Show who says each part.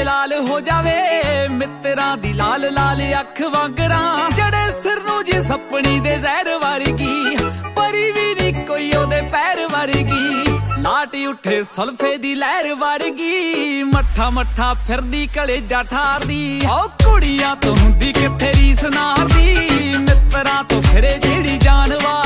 Speaker 1: ਵੇ ਲਾਲ ਹੋ ਜਾਵੇ ਮਿੱਤਰਾਂ ਦੀ ਲਾਲ ਲਾਲ ਅੱਖ ਵਾਂਗਰਾਂ ਜੜੇ ਸਿਰ ਨੂੰ ਜੀ ਸੱਪਣੀ ਦੇ ਜ਼ਹਿਰ ਵਰਗੀ ਪਰੀ ਵੀ ਨੀ ਕੋਈ ਉਹਦੇ ਪੈਰ ਵਰਗੀ ਲਾਟ ਉੱਠੇ ਸੁਲਫੇ ਦੀ ਲਹਿਰ ਵਰਗੀ ਮੱਠਾ ਮੱਠਾ ਫਿਰਦੀ ਕਲੇਜਾ ਠਾਰਦੀ ਓ ਕੁੜੀਆਂ ਤੋਂ ਹੁੰਦੀ ਕਿੱਥੇ ਰੀਸ ਨਾਰਦੀ ਮਿੱਤਰਾਂ ਤੋਂ ਫਿਰੇ ਜਿਹੜੀ ਜਾਨਵਾ